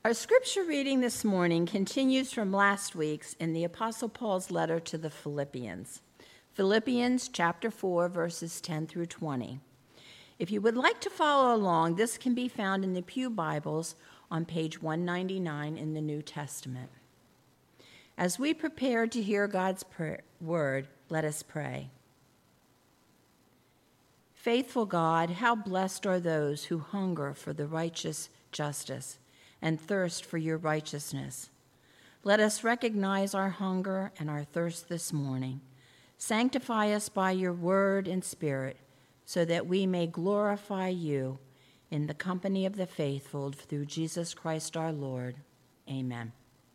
Our scripture reading this morning continues from last week's in the Apostle Paul's letter to the Philippians. Philippians chapter 4, verses 10 through 20. If you would like to follow along, this can be found in the Pew Bibles on page 199 in the New Testament. As we prepare to hear God's word, let us pray. Faithful God, how blessed are those who hunger for the righteous justice and thirst for your righteousness. Let us recognize our hunger and our thirst this morning. Sanctify us by your word and spirit, so that we may glorify you in the company of the faithful through Jesus Christ our Lord. Amen.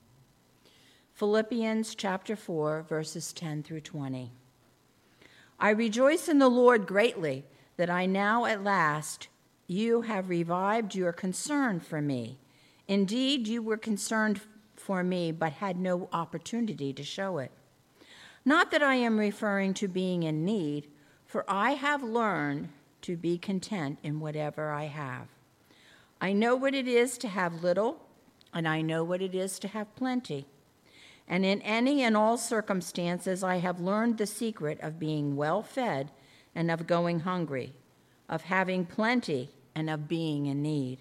Philippians chapter 4, verses 10 through 20. I rejoice in the Lord greatly that I now at last you have revived your concern for me. Indeed, you were concerned for me, but had no opportunity to show it. Not that I am referring to being in need, for I have learned to be content in whatever I have. I know what it is to have little, and I know what it is to have plenty. And in any and all circumstances, I have learned the secret of being well fed and of going hungry, of having plenty and of being in need.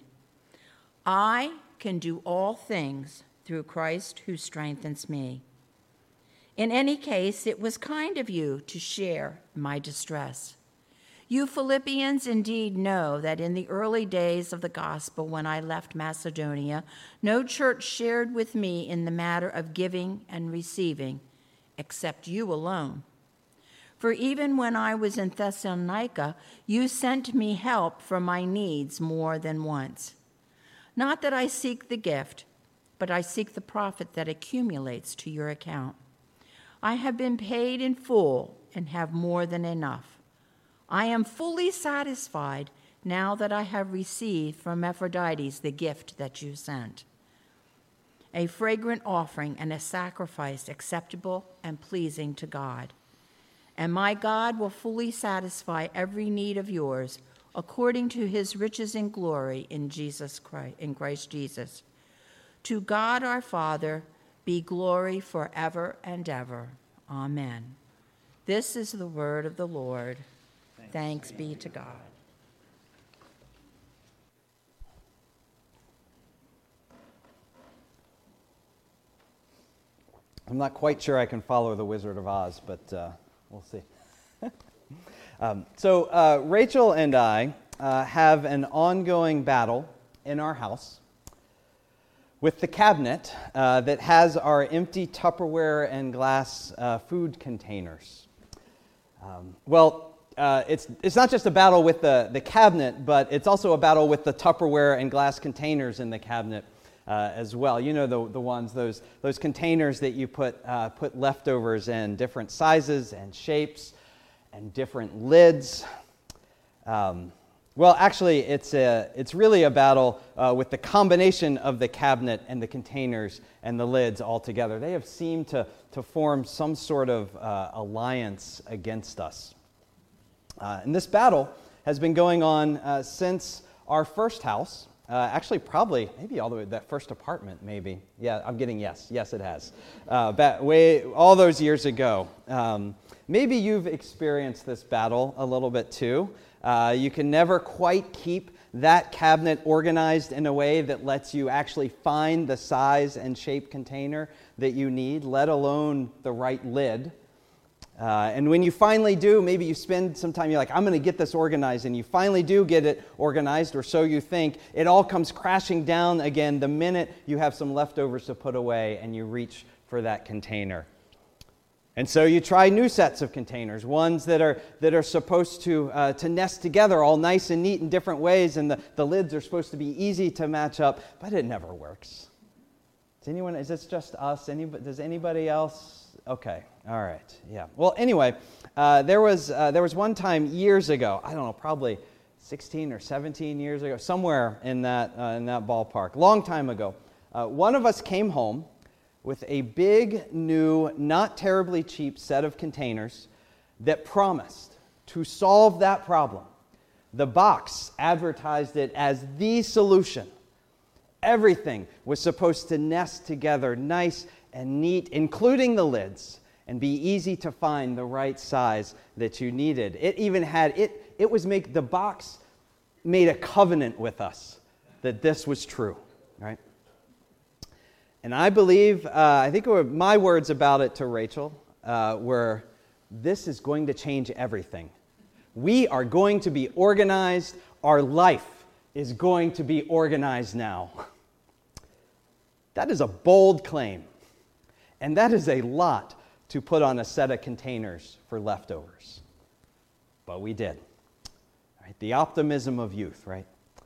I can do all things through Christ who strengthens me. In any case, it was kind of you to share my distress. You Philippians indeed know that in the early days of the gospel, when I left Macedonia, no church shared with me in the matter of giving and receiving, except you alone. For even when I was in Thessalonica, you sent me help for my needs more than once. Not that I seek the gift, but I seek the profit that accumulates to your account. I have been paid in full and have more than enough. I am fully satisfied now that I have received from Epaphroditus the gift that you sent, a fragrant offering and a sacrifice acceptable and pleasing to God. And my God will fully satisfy every need of yours according to his riches and glory in Christ Jesus. To God our Father be glory forever and ever. Amen. This is the word of the Lord. Thanks be to God. I'm not quite sure I can follow the Wizard of Oz, but we'll see. So Rachel and I have an ongoing battle in our house with the cabinet that has our empty Tupperware and glass food containers. It's not just a battle with the cabinet, but it's also a battle with the Tupperware and glass containers in the cabinet as well. You know the ones, those containers that you put leftovers in, different sizes and shapes and different lids. Actually, it's really a battle with the combination of the cabinet and the containers and the lids all together. They have seemed to form some sort of alliance against us. And this battle has been going on since our first house. Actually, probably, maybe all the way to that first apartment, maybe. Yeah, I'm getting yes. Yes, it has. All those years ago. Maybe you've experienced this battle a little bit too. You can never quite keep that cabinet organized in a way that lets you actually find the size and shape container that you need, let alone the right lid. And when you finally do, maybe you spend some time, you're like, I'm going to get this organized, and you finally do get it organized, or so you think. It all comes crashing down again the minute you have some leftovers to put away and you reach for that container. And so you try new sets of containers, ones that are supposed to nest together all nice and neat in different ways, and the lids are supposed to be easy to match up, but it never works. Is this just us? Does anybody else? Okay, all right, yeah. Well, anyway, there was one time years ago, I don't know, probably 16 or 17 years ago, somewhere in that ballpark, long time ago, one of us came home with a big, new, not terribly cheap set of containers that promised to solve that problem. The box advertised it as the solution. Everything was supposed to nest together nice and neat, including the lids, and be easy to find the right size that you needed. It even had, the box made a covenant with us that this was true, right? And I believe, I think my words about it to Rachel were, this is going to change everything. We are going to be organized. Our life is going to be organized now. That is a bold claim. And that is a lot to put on a set of containers for leftovers. But we did. Right? The optimism of youth, right?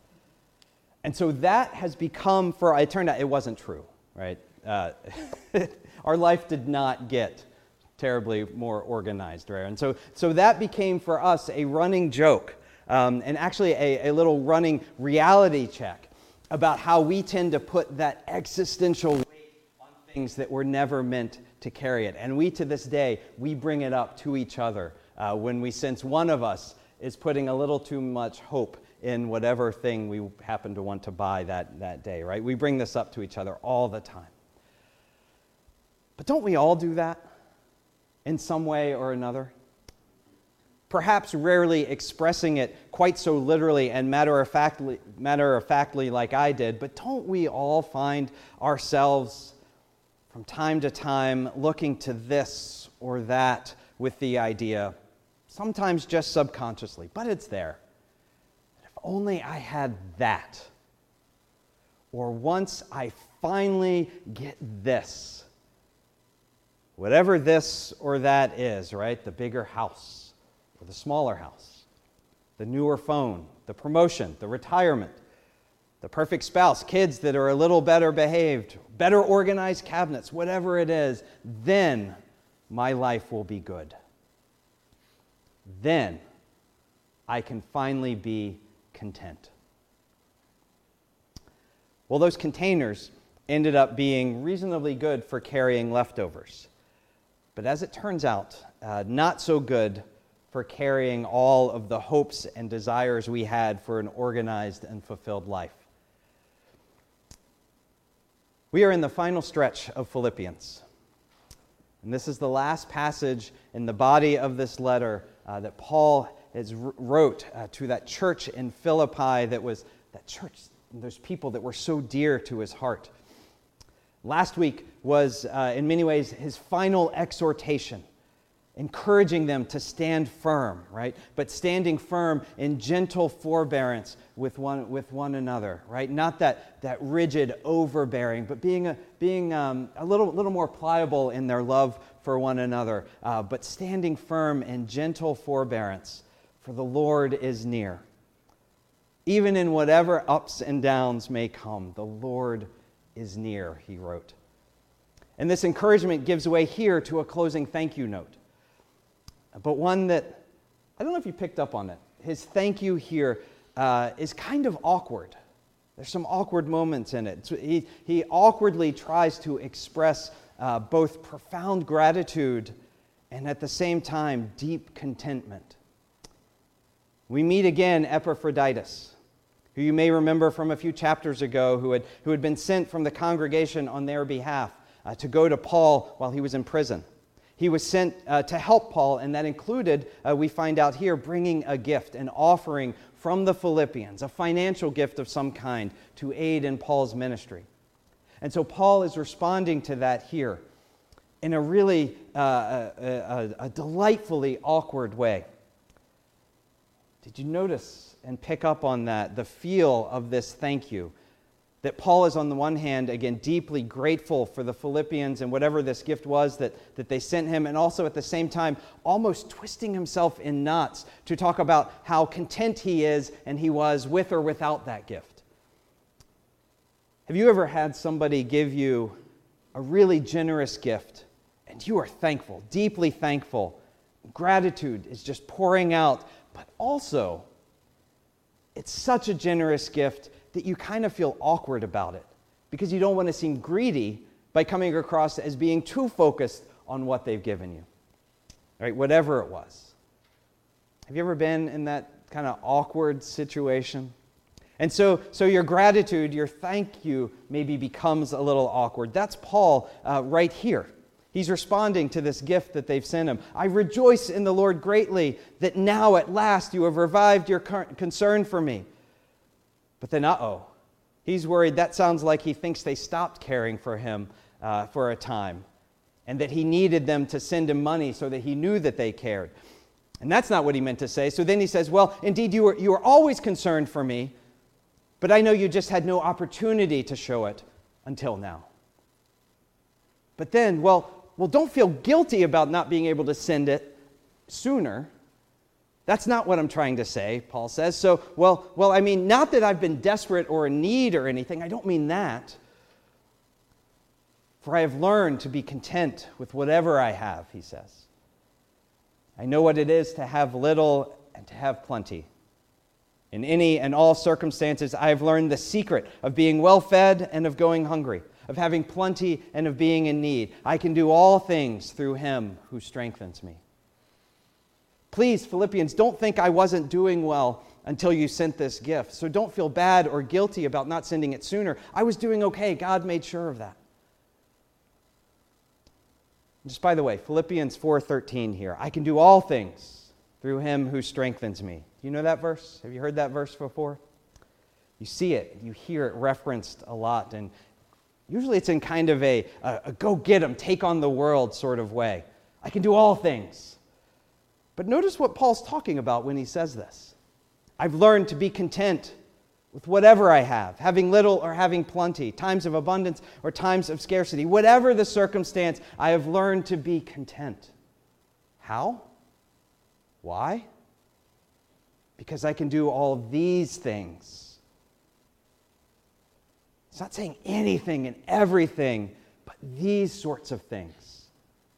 And so that has become, it turned out it wasn't true, right? Our life did not get terribly more organized, right? And so that became for us a running joke, and actually a little running reality check about how we tend to put that existential weight on things that were never meant to carry it. And we, to this day, we bring it up to each other when we sense one of us is putting a little too much hope in whatever thing we happen to want to buy that day, right? We bring this up to each other all the time. But don't we all do that in some way or another? Perhaps rarely expressing it quite so literally and matter-of-factly like I did, but don't we all find ourselves from time to time looking to this or that with the idea, sometimes just subconsciously, but it's there. If only I had that. Or once I finally get this. Whatever this or that is, right? The bigger house or the smaller house, the newer phone, the promotion, the retirement, the perfect spouse, kids that are a little better behaved, better organized cabinets, whatever it is, then my life will be good. Then I can finally be content. Well, those containers ended up being reasonably good for carrying leftovers. But as it turns out, not so good for carrying all of the hopes and desires we had for an organized and fulfilled life. We are in the final stretch of Philippians. And this is the last passage in the body of this letter that Paul wrote to that church in Philippi those people that were so dear to his heart. Last week was, in many ways, his final exhortation, encouraging them to stand firm, right? But standing firm in gentle forbearance with one another, right? Not that rigid overbearing, but being a little more pliable in their love for one another, but standing firm in gentle forbearance, for the Lord is near. Even in whatever ups and downs may come, the Lord is near, he wrote. And this encouragement gives way here to a closing thank you note. But one that, I don't know if you picked up on it. His thank you here is kind of awkward. There's some awkward moments in it. He awkwardly tries to express both profound gratitude and at the same time deep contentment. We meet again Epaphroditus, who you may remember from a few chapters ago, who had been sent from the congregation on their behalf to go to Paul while he was in prison. He was sent to help Paul, and that included, we find out here, bringing a gift, an offering from the Philippians, a financial gift of some kind to aid in Paul's ministry. And so Paul is responding to that here in a really a delightfully awkward way. Did you notice and pick up on that, the feel of this thank you? That Paul is on the one hand, again, deeply grateful for the Philippians and whatever this gift was that they sent him, and also at the same time almost twisting himself in knots to talk about how content he is and he was with or without that gift. Have you ever had somebody give you a really generous gift and you are thankful, deeply thankful? Gratitude is just pouring out, but also it's such a generous gift that you kind of feel awkward about it because you don't want to seem greedy by coming across as being too focused on what they've given you, right? Whatever it was. Have you ever been in that kind of awkward situation? And so your gratitude, your thank you, maybe becomes a little awkward. That's Paul right here. He's responding to this gift that they've sent him. I rejoice in the Lord greatly that now at last you have revived your concern for me. But then, he's worried. That sounds like he thinks they stopped caring for him for a time, and that he needed them to send him money so that he knew that they cared. And that's not what he meant to say. So then he says, well, indeed, you were always concerned for me, but I know you just had no opportunity to show it until now. But then, well, don't feel guilty about not being able to send it sooner. That's not what I'm trying to say, Paul says. So, I mean, not that I've been desperate or in need or anything. I don't mean that. For I have learned to be content with whatever I have, he says. I know what it is to have little and to have plenty. In any and all circumstances, I have learned the secret of being well-fed and of going hungry, of having plenty and of being in need. I can do all things through him who strengthens me. Please, Philippians, don't think I wasn't doing well until you sent this gift. So don't feel bad or guilty about not sending it sooner. I was doing okay. God made sure of that. Just by the way, Philippians 4:13 here. I can do all things through him who strengthens me. Do you know that verse? Have you heard that verse before? You see it. You hear it referenced a lot. And usually it's in kind of a go get 'em, take on the world sort of way. I can do all things. But notice what Paul's talking about when he says this. I've learned to be content with whatever I have, having little or having plenty, times of abundance or times of scarcity. Whatever the circumstance, I have learned to be content. How? Why? Because I can do all these things. It's not saying anything and everything, but these sorts of things.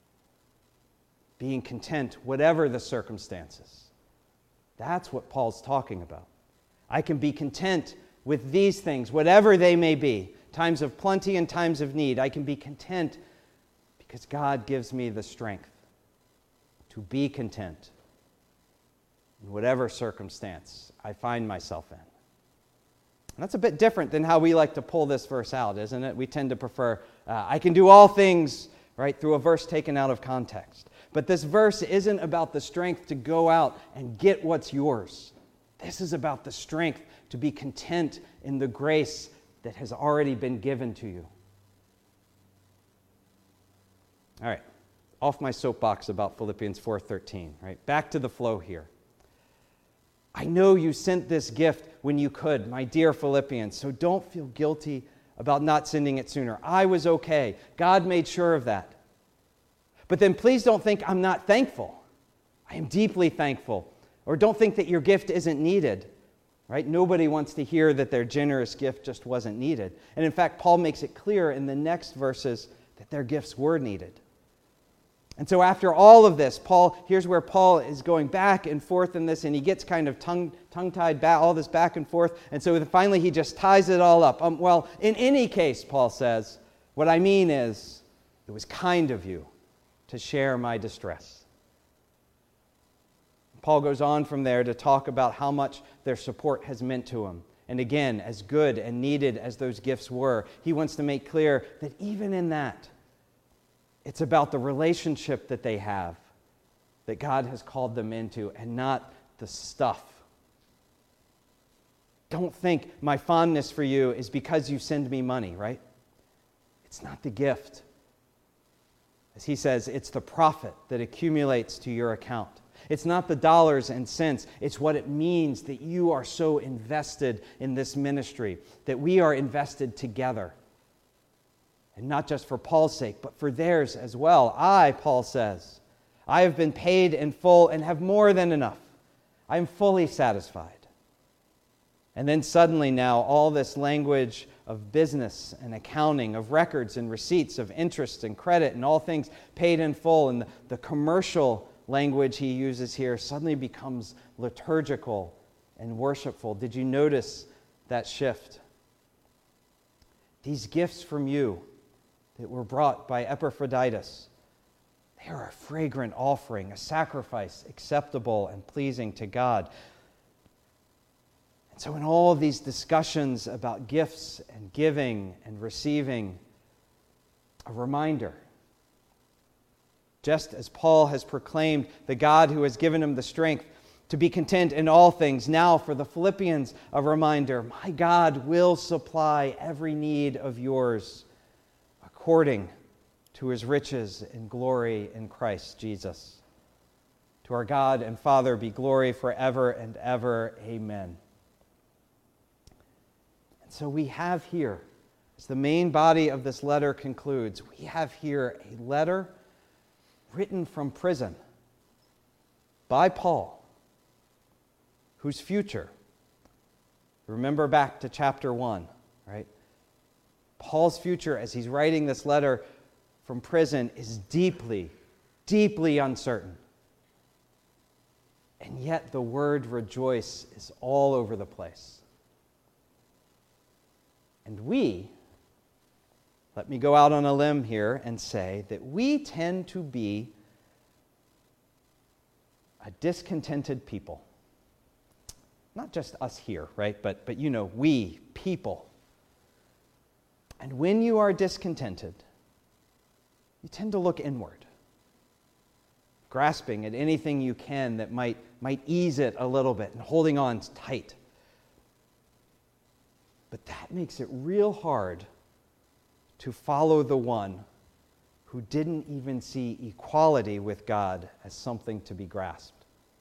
Being content, whatever the circumstances. That's what Paul's talking about. I can be content with these things, whatever they may be, times of plenty and times of need. I can be content because God gives me the strength to be content in whatever circumstance I find myself in. And that's a bit different than how we like to pull this verse out, isn't it? We tend to prefer, I can do all things, right, through a verse taken out of context. But this verse isn't about the strength to go out and get what's yours. This is about the strength to be content in the grace that has already been given to you. All right, off my soapbox about Philippians 4:13, right? Back to the flow here. I know you sent this gift when you could, my dear Philippians, so don't feel guilty about not sending it sooner. I was okay. God made sure of that. But then please don't think I'm not thankful. I am deeply thankful. Or don't think that your gift isn't needed, right? Nobody wants to hear that their generous gift just wasn't needed. And in fact, Paul makes it clear in the next verses that their gifts were needed. And so after all of this, here's where Paul is going back and forth in this, and he gets kind of tongue-tied back, all this back and forth. And so finally he just ties it all up. Well, in any case, Paul says, what I mean is, it was kind of you to share my distress. Paul goes on from there to talk about how much their support has meant to him. And again, as good and needed as those gifts were, he wants to make clear that even in that, it's about the relationship that they have, that God has called them into, and not the stuff. Don't think my fondness for you is because you send me money, right? It's not the gift. As he says, it's the profit that accumulates to your account. It's not the dollars and cents. It's what it means that you are so invested in this ministry, that we are invested together. And not just for Paul's sake, but for theirs as well. Paul says, I have been paid in full and have more than enough. I am fully satisfied. And then suddenly now, all this language of business and accounting, of records and receipts, of interest and credit, and all things paid in full, and the commercial language he uses here suddenly becomes liturgical and worshipful. Did you notice that shift? These gifts from you that were brought by Epaphroditus, they are a fragrant offering, a sacrifice acceptable and pleasing to God. So in all of these discussions about gifts and giving and receiving, a reminder, just as Paul has proclaimed the God who has given him the strength to be content in all things, now for the Philippians, a reminder, my God will supply every need of yours according to his riches and glory in Christ Jesus. To our God and Father be glory forever and ever. Amen. And so we have here, as the main body of this letter concludes, we have here a letter written from prison by Paul, whose future, remember back to chapter 1, right? Paul's future, as he's writing this letter from prison, is deeply, deeply uncertain. And yet the word rejoice is all over the place. And we, let me go out on a limb here and say that we tend to be a discontented people. Not just us here, right? But we, people. And when you are discontented, you tend to look inward, grasping at anything you can that might ease it a little bit and holding on tight. But that makes it real hard to follow the one who didn't even see equality with God as something to be grasped.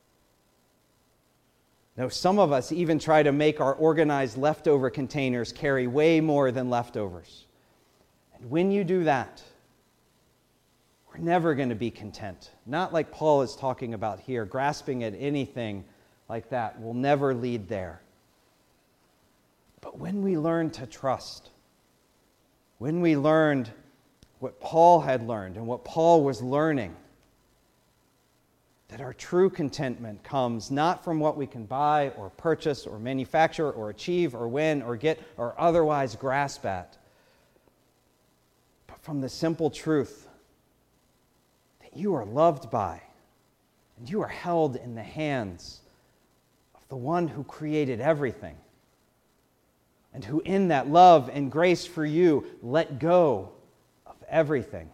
Now, some of us even try to make our organized leftover containers carry way more than leftovers. And when you do that, we're never going to be content. Not like Paul is talking about here, grasping at anything like that will never lead there. But when we learn to trust, when we learned what Paul had learned and what Paul was learning, that our true contentment comes not from what we can buy or purchase or manufacture or achieve or win or get or otherwise grasp at, but from the simple truth that you are loved by and you are held in the hands of the one who created everything, and who in that love and grace for you let go of everything,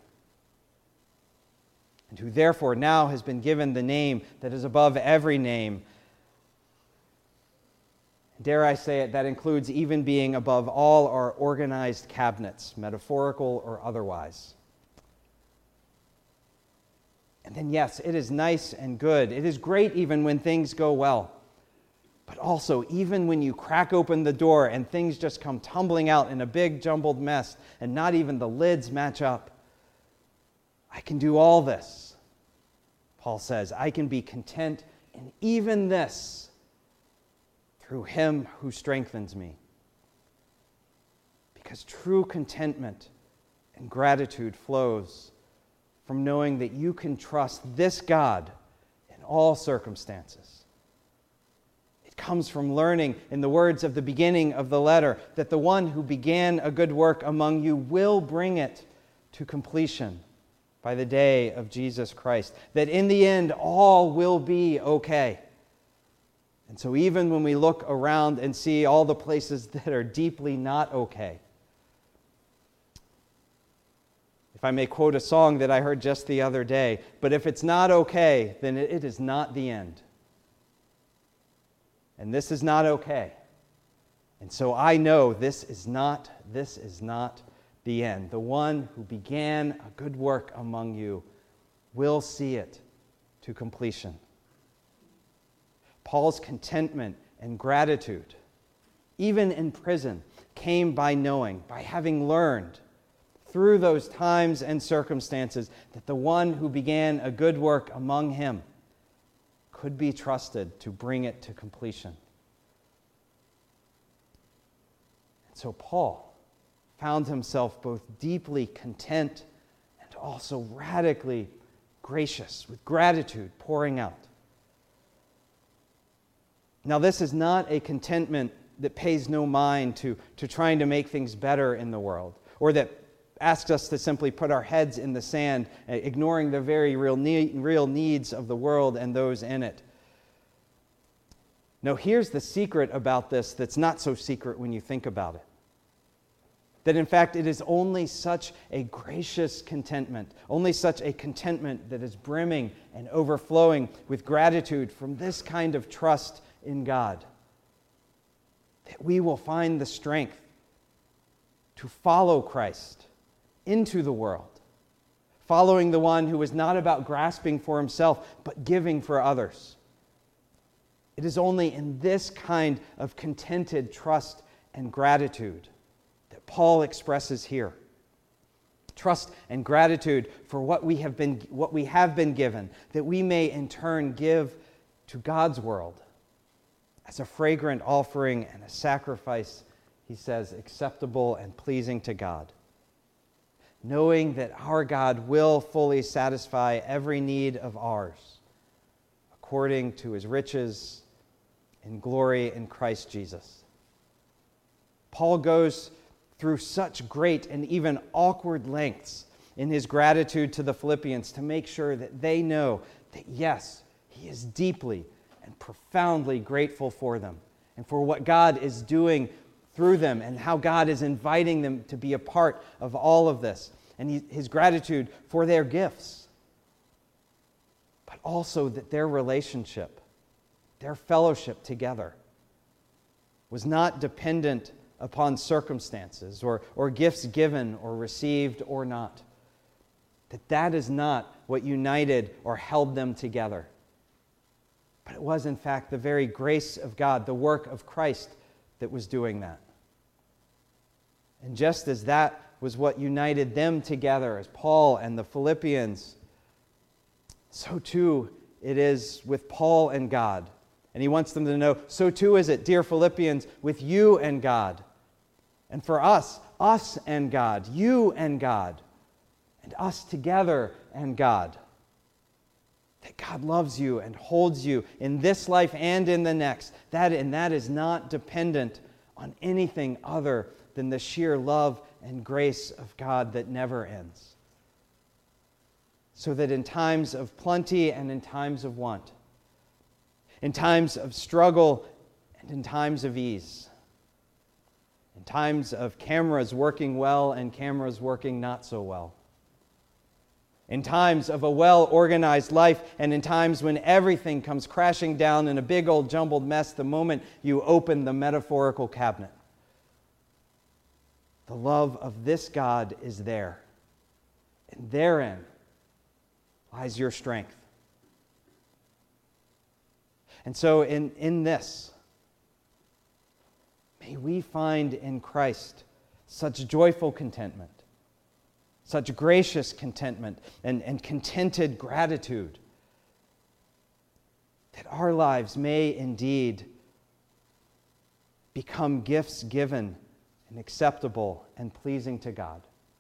and who therefore now has been given the name that is above every name. Dare I say it, that includes even being above all our organized cabinets, metaphorical or otherwise. And then yes, it is nice and good. It is great even when things go well. But also, even when you crack open the door and things just come tumbling out in a big jumbled mess and not even the lids match up, I can do all this. Paul says, I can be content in even this through him who strengthens me. Because true contentment and gratitude flows from knowing that you can trust this God in all circumstances. It comes from learning, in the words of the beginning of the letter, that the one who began a good work among you will bring it to completion by the day of Jesus Christ. That in the end, all will be okay. And so even when we look around and see all the places that are deeply not okay, if I may quote a song that I heard just the other day, but if it's not okay, then it is not the end. And this is not okay. And so I know this is not the end. The one who began a good work among you will see it to completion. Paul's contentment and gratitude, even in prison, came by knowing, by having learned through those times and circumstances that the one who began a good work among him could be trusted to bring it to completion. And so Paul found himself both deeply content and also radically gracious, with gratitude pouring out. Now, this is not a contentment that pays no mind to trying to make things better in the world, or that asks us to simply put our heads in the sand, ignoring the very real needs of the world and those in it. No, here's the secret about this that's not so secret when you think about it. That in fact it is only such a gracious contentment, only such a contentment that is brimming and overflowing with gratitude from this kind of trust in God, that we will find the strength to follow Christ into the world, following the one who is not about grasping for himself, but giving for others. It is only in this kind of contented trust and gratitude that Paul expresses here. Trust and gratitude for what we have been given, that we may in turn give to God's world as a fragrant offering and a sacrifice, he says, acceptable and pleasing to God. Knowing that our God will fully satisfy every need of ours according to his riches in glory in Christ Jesus. Paul goes through such great and even awkward lengths in his gratitude to the Philippians to make sure that they know that yes, he is deeply and profoundly grateful for them and for what God is doing through them and how God is inviting them to be a part of all of this, and his gratitude for their gifts, but also that their relationship, their fellowship together was not dependent upon circumstances or gifts given or received or not. That is not what united or held them together. But it was, in fact, the very grace of God, the work of Christ, that was doing that. And just as that was what united them together, as Paul and the Philippians, so too it is with Paul and God. And he wants them to know, so too is it, dear Philippians, with you and God. And for us and God, you and God, and us together and God. That God loves you and holds you in this life and in the next. That is not dependent on anything other than the sheer love and grace of God that never ends. So that in times of plenty and in times of want, in times of struggle and in times of ease, in times of cameras working well and cameras working not so well, in times of a well-organized life and in times when everything comes crashing down in a big old jumbled mess the moment you open the metaphorical cabinet. The love of this God is there, and therein lies your strength. And so in this, may we find in Christ such joyful contentment, such gracious contentment and contented gratitude, that our lives may indeed become gifts given and acceptable and pleasing to God.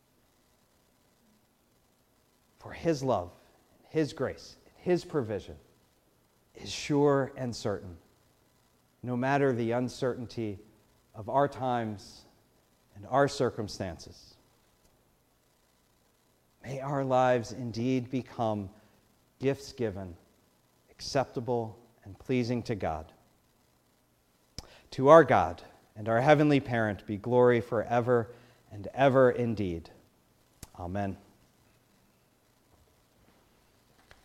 For his love, his grace, his provision is sure and certain, no matter the uncertainty of our times and our circumstances. May our lives indeed become gifts given, acceptable and pleasing to God. To our God and our heavenly parent be glory forever and ever indeed. Amen.